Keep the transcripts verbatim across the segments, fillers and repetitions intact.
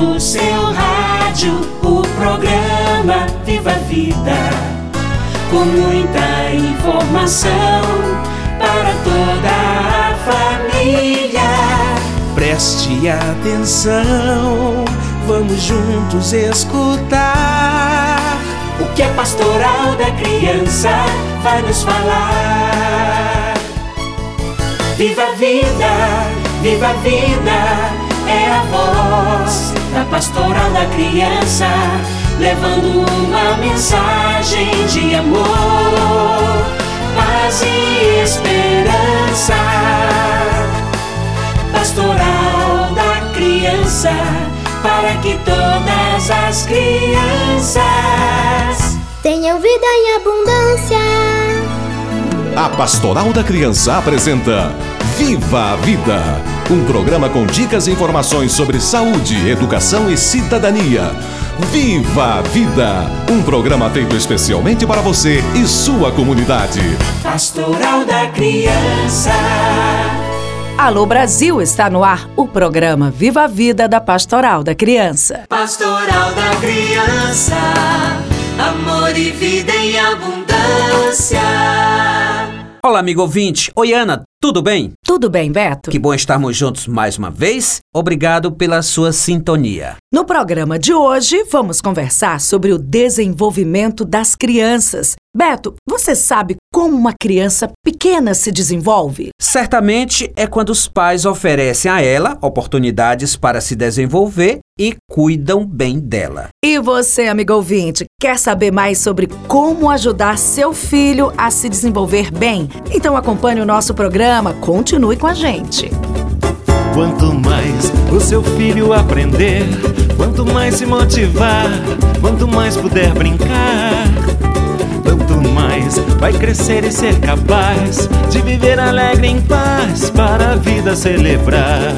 no seu rádio o programa Viva a Vida, com muita informação para toda a família. Preste atenção, vamos juntos escutar o que a Pastoral da Criança vai nos falar. Viva a vida, viva a vida, é a voz da Pastoral da Criança, levando uma mensagem de amor, paz e esperança. Pastoral da Criança, para que todas as crianças tenham vida em abundância. A Pastoral da Criança apresenta Viva a Vida, um programa com dicas e informações sobre saúde, educação e cidadania. Viva a Vida, um programa feito especialmente para você e sua comunidade. Pastoral da Criança. Alô Brasil, está no ar o programa Viva a Vida da Pastoral da Criança. Pastoral da Criança, amor e vida em abundância. Olá, amigo ouvinte. Oi, Ana, tudo bem? Tudo bem, Beto? Que bom estarmos juntos mais uma vez. Obrigado pela sua sintonia. No programa de hoje, vamos conversar sobre o desenvolvimento das crianças. Beto, você sabe como uma criança pequena se desenvolve? Certamente é quando os pais oferecem a ela oportunidades para se desenvolver e cuidam bem dela. E você, amigo ouvinte, quer saber mais sobre como ajudar seu filho a se desenvolver bem? Então acompanhe o nosso programa, continue com a gente. Quanto mais o seu filho aprender, quanto mais se motivar, quanto mais puder brincar, tanto mais vai crescer e ser capaz de viver alegre em paz para a vida celebrar.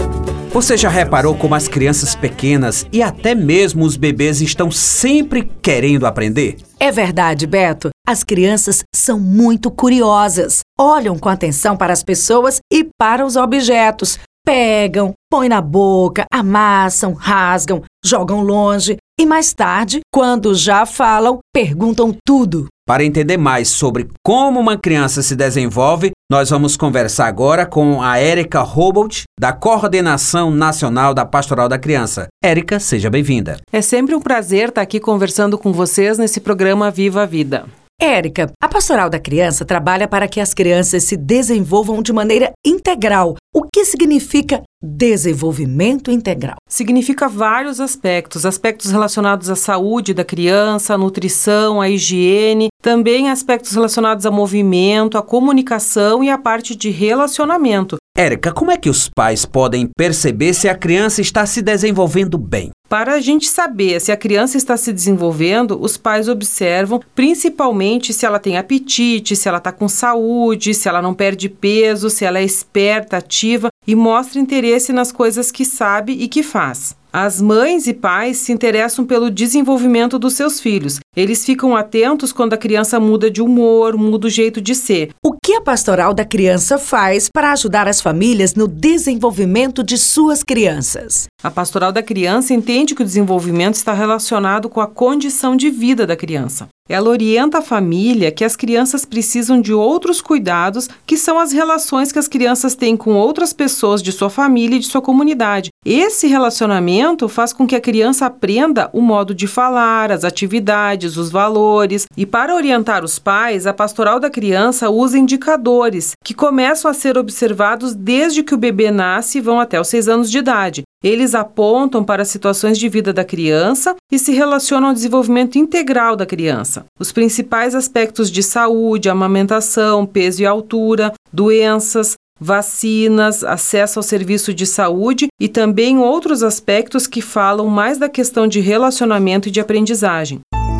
Você já reparou como as crianças pequenas e até mesmo os bebês estão sempre querendo aprender? É verdade, Beto. As crianças são muito curiosas. Olham com atenção para as pessoas e para os objetos. Pegam, põem na boca, amassam, rasgam, jogam longe. E mais tarde, quando já falam, perguntam tudo. Para entender mais sobre como uma criança se desenvolve, nós vamos conversar agora com a Érica Robolt, da Coordenação Nacional da Pastoral da Criança. Érica, seja bem-vinda. É sempre um prazer estar aqui conversando com vocês nesse programa Viva a Vida. Érica, a Pastoral da Criança trabalha para que as crianças se desenvolvam de maneira integral. O que significa desenvolvimento integral? Significa vários aspectos, aspectos relacionados à saúde da criança, à nutrição, à higiene, também aspectos relacionados ao movimento, à comunicação e à parte de relacionamento. Érica, como é que os pais podem perceber se a criança está se desenvolvendo bem? Para a gente saber se a criança está se desenvolvendo, os pais observam principalmente se ela tem apetite, se ela está com saúde, se ela não perde peso, se ela é esperta, ativa e mostra interesse nas coisas que sabe e que faz. As mães e pais se interessam pelo desenvolvimento dos seus filhos. Eles ficam atentos quando a criança muda de humor, muda o jeito de ser. O que a Pastoral da Criança faz para ajudar as famílias no desenvolvimento de suas crianças? A Pastoral da Criança entende que o desenvolvimento está relacionado com a condição de vida da criança. Ela orienta a família que as crianças precisam de outros cuidados, que são as relações que as crianças têm com outras pessoas de sua família e de sua comunidade. Esse relacionamento faz com que a criança aprenda o modo de falar, as atividades, os valores. E para orientar os pais, a Pastoral da Criança usa indicadores que começam a ser observados desde que o bebê nasce e vão até os seis anos de idade. Eles apontam para as situações de vida da criança e se relacionam ao desenvolvimento integral da criança. Os principais aspectos de saúde, amamentação, peso e altura, doenças, vacinas, acesso ao serviço de saúde e também outros aspectos que falam mais da questão de relacionamento e de aprendizagem.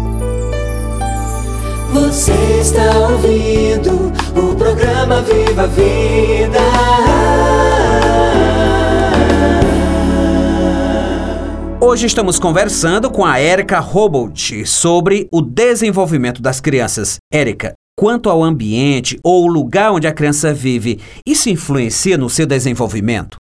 Você está ouvindo o programa Viva a Vida. Hoje estamos conversando com a Érica Robolt sobre o desenvolvimento das crianças. Érica, quanto ao ambiente ou o lugar onde a criança vive, isso influencia no seu desenvolvimento?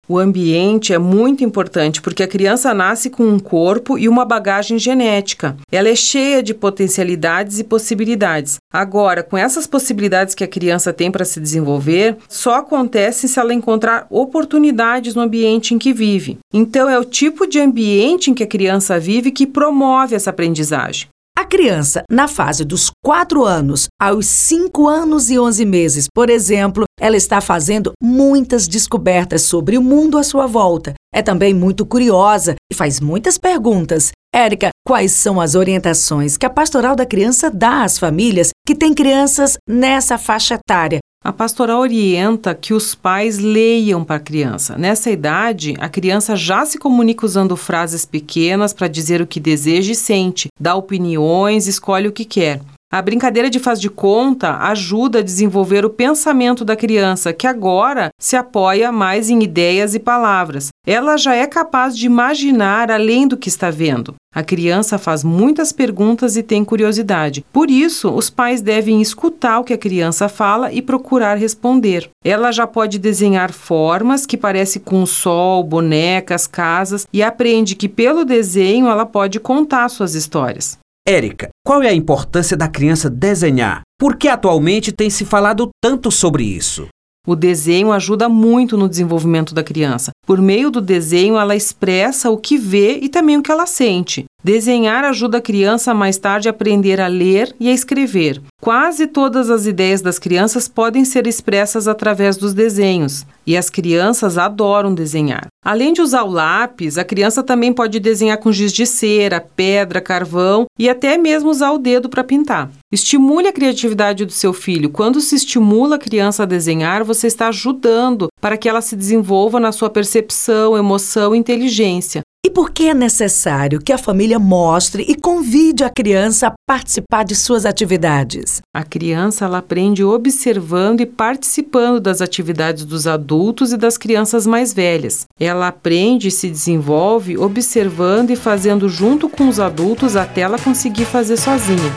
O ambiente é muito importante porque a criança nasce com um corpo e uma bagagem genética. Ela é cheia de potencialidades e possibilidades. Agora, com essas possibilidades que a criança tem para se desenvolver, só acontece se ela encontrar oportunidades no ambiente em que vive. Então, é o tipo de ambiente em que a criança vive que promove essa aprendizagem. A criança, na fase dos quatro anos aos cinco anos e onze meses, por exemplo, ela está fazendo muitas descobertas sobre o mundo à sua volta. É também muito curiosa e faz muitas perguntas. Érica, quais são as orientações que a Pastoral da Criança dá às famílias que têm crianças nessa faixa etária? A pastoral orienta que os pais leiam para a criança. Nessa idade, a criança já se comunica usando frases pequenas para dizer o que deseja e sente, dá opiniões, escolhe o que quer. A brincadeira de faz de conta ajuda a desenvolver o pensamento da criança, que agora se apoia mais em ideias e palavras. Ela já é capaz de imaginar além do que está vendo. A criança faz muitas perguntas e tem curiosidade. Por isso, os pais devem escutar o que a criança fala e procurar responder. Ela já pode desenhar formas que parecem com o sol, bonecas, casas e aprende que pelo desenho ela pode contar suas histórias. Érica, qual é a importância da criança desenhar? Por que atualmente tem se falado tanto sobre isso? O desenho ajuda muito no desenvolvimento da criança. Por meio do desenho, ela expressa o que vê e também o que ela sente. Desenhar ajuda a criança a mais tarde a aprender a ler e a escrever. Quase todas as ideias das crianças podem ser expressas através dos desenhos, e as crianças adoram desenhar. Além de usar o lápis, a criança também pode desenhar com giz de cera, pedra, carvão e até mesmo usar o dedo para pintar. Estimule a criatividade do seu filho. Quando se estimula a criança a desenhar, você está ajudando para que ela se desenvolva na sua percepção, emoção e inteligência. E por que é necessário que a família mostre e convide a criança a participar de suas atividades? A criança ela aprende observando e participando das atividades dos adultos e das crianças mais velhas. Ela aprende e se desenvolve observando e fazendo junto com os adultos até ela conseguir fazer sozinha.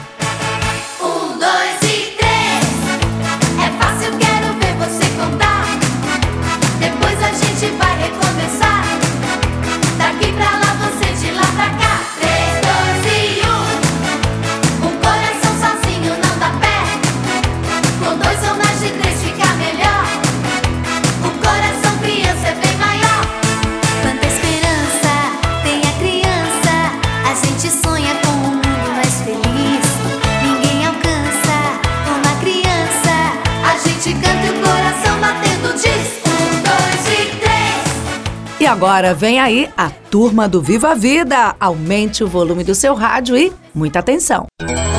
Um, dois e três. É fácil, quero ver você contar. Depois a gente vai recomeçar. Daqui pra lá, você de lá pra cá. Três, dois e um. Um coração sozinho não dá pé. Com dois ou mais de três fica melhor. O coração criança é bem maior. Quanta esperança tem a criança. A gente sonha com um mundo mais feliz. Ninguém alcança uma criança. A gente canta e o coração batendo diz. Um, dois e três. E agora vem aí a turma do Viva a Vida. Aumente o volume do seu rádio e muita atenção.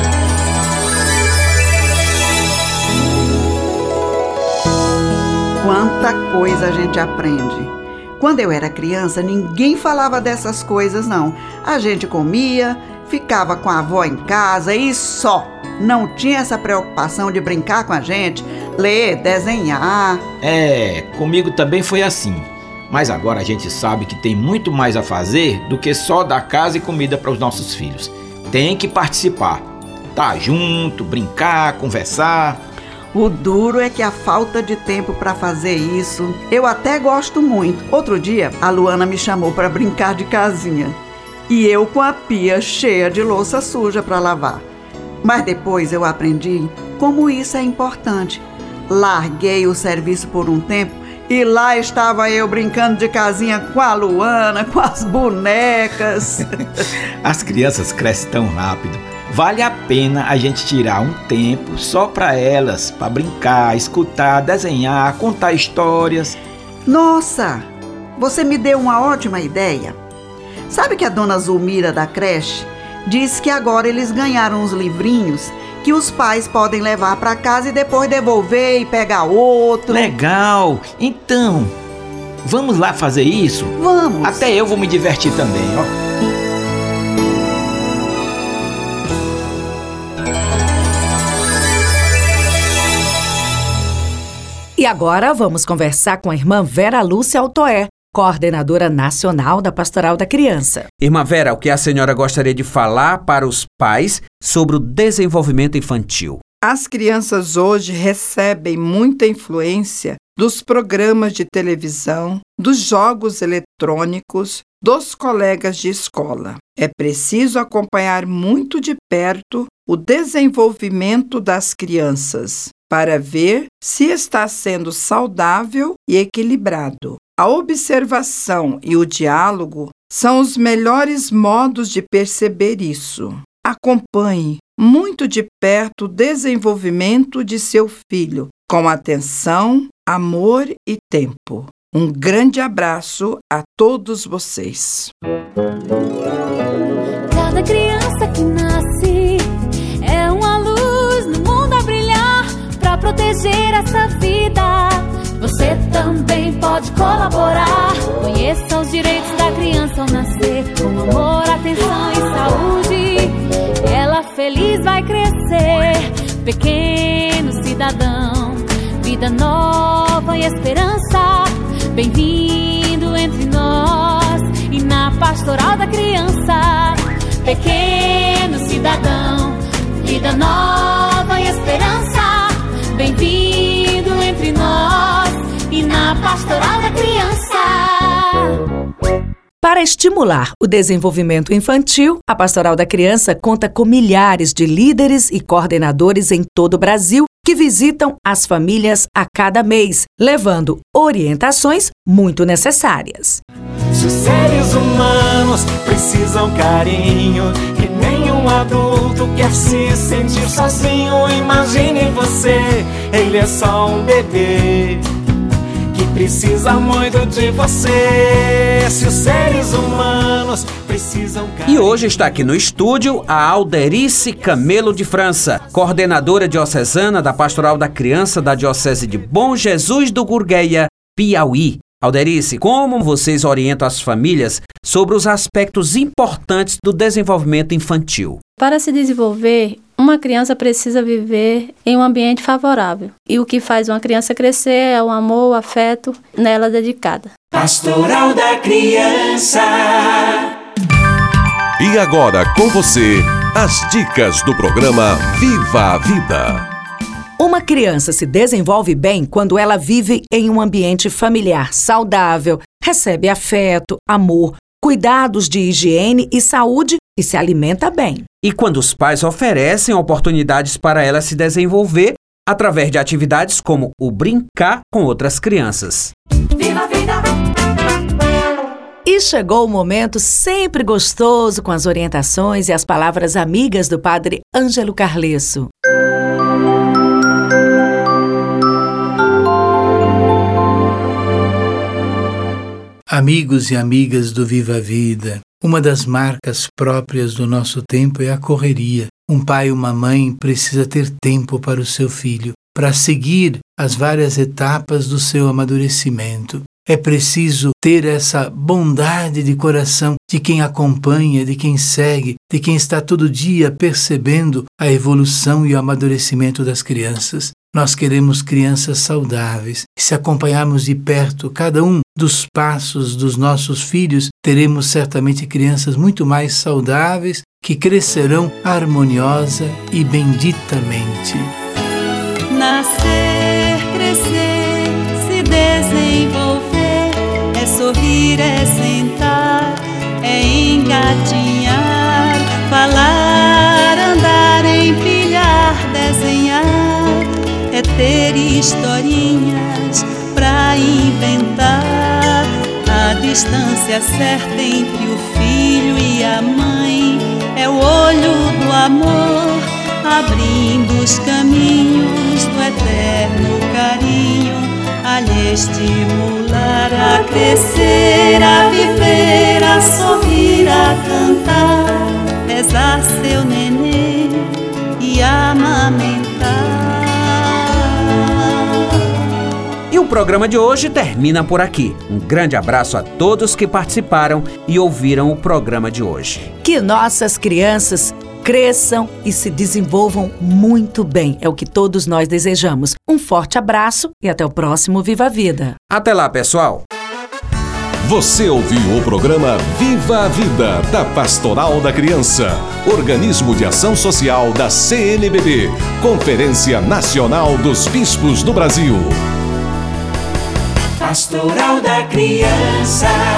Quanta coisa a gente aprende. Quando eu era criança, ninguém falava dessas coisas, não. A gente comia, ficava com a avó em casa e só. Não tinha essa preocupação de brincar com a gente, ler, desenhar. É, comigo também foi assim. Mas agora a gente sabe que tem muito mais a fazer do que só dar casa e comida para os nossos filhos. Tem que participar. Tá junto, brincar, conversar. O duro é que a falta de tempo para fazer isso, eu até gosto muito. Outro dia, a Luana me chamou para brincar de casinha. E eu com a pia cheia de louça suja para lavar. Mas depois eu aprendi como isso é importante. Larguei o serviço por um tempo e lá estava eu brincando de casinha com a Luana, com as bonecas. As crianças crescem tão rápido. Vale a pena a gente tirar um tempo só para elas, para brincar, escutar, desenhar, contar histórias. Nossa, você me deu uma ótima ideia. Sabe que a dona Zulmira da creche disse que agora eles ganharam uns livrinhos que os pais podem levar para casa e depois devolver e pegar outro. Legal! Então, vamos lá fazer isso? Vamos! Até eu vou me divertir também, ó. E agora vamos conversar com a irmã Vera Lúcia Altoé, coordenadora nacional da Pastoral da Criança. Irmã Vera, o que a senhora gostaria de falar para os pais sobre o desenvolvimento infantil? As crianças hoje recebem muita influência dos programas de televisão, dos jogos eletrônicos, dos colegas de escola. É preciso acompanhar muito de perto o desenvolvimento das crianças para ver se está sendo saudável e equilibrado. A observação e o diálogo são os melhores modos de perceber isso. Acompanhe muito de perto o desenvolvimento de seu filho, com atenção, amor e tempo. Um grande abraço a todos vocês. Cada criança que nasce é uma luz no mundo a brilhar para proteger essa vida. Você também pode colaborar. Conheça os direitos da criança ao nascer, com amor, atenção e saúde. Ela feliz vai crescer, pequeno cidadão. Vida nova e esperança, bem-vindo entre nós. E na Pastoral da Criança, pequeno cidadão. Vida nova e esperança, bem-vindo entre nós. E na Pastoral da Criança. Para estimular o desenvolvimento infantil, a Pastoral da Criança conta com milhares de líderes e coordenadores em todo o Brasil que visitam as famílias a cada mês, levando orientações muito necessárias. Se os seres humanos precisam carinho e nenhum adulto quer se sentir sozinho, imagine você, ele é só um bebê que precisa muito de você. Se os seres humanos precisam carinho... E hoje está aqui no estúdio a Alderice Camelo de França, coordenadora diocesana da Pastoral da Criança da Diocese de Bom Jesus do Gurgueia, Piauí. Alderice, como vocês orientam as famílias sobre os aspectos importantes do desenvolvimento infantil? Para se desenvolver, uma criança precisa viver em um ambiente favorável. E o que faz uma criança crescer é o amor, o afeto nela dedicada. Pastoral da Criança. E agora com você, as dicas do programa Viva a Vida. Uma criança se desenvolve bem quando ela vive em um ambiente familiar saudável, recebe afeto, amor, cuidados de higiene e saúde e se alimenta bem. E quando os pais oferecem oportunidades para ela se desenvolver através de atividades como o brincar com outras crianças. Viva a vida! E chegou o momento sempre gostoso com as orientações e as palavras amigas do Padre Ângelo Carlesso. Amigos e amigas do Viva a Vida, uma das marcas próprias do nosso tempo é a correria. Um pai ou uma mãe precisa ter tempo para o seu filho, para seguir as várias etapas do seu amadurecimento. É preciso ter essa bondade de coração de quem acompanha, de quem segue, de quem está todo dia percebendo a evolução e o amadurecimento das crianças. Nós queremos crianças saudáveis. E se acompanharmos de perto cada um dos passos dos nossos filhos, teremos certamente crianças muito mais saudáveis que crescerão harmoniosa e benditamente. Nascer, crescer, se desenvolver, é sorrir, é sentar, é engatinhar, falar, andar, empilhar, desenhar, é ter historinhas pra inventar. A distância certa entre o filho e a mãe é o olho do amor, abrindo os caminhos do eterno carinho, a lhe estimular a crescer, a viver, a sorrir, a cantar, pesar seu neném e amamentar. E o programa de hoje termina por aqui. Um grande abraço a todos que participaram e ouviram o programa de hoje. Que nossas crianças cresçam e se desenvolvam muito bem. É o que todos nós desejamos. Um forte abraço e até o próximo Viva a Vida. Até lá, pessoal! Você ouviu o programa Viva a Vida, da Pastoral da Criança, organismo de ação social da C N B B, Conferência Nacional dos Bispos do Brasil. Pastoral da Criança.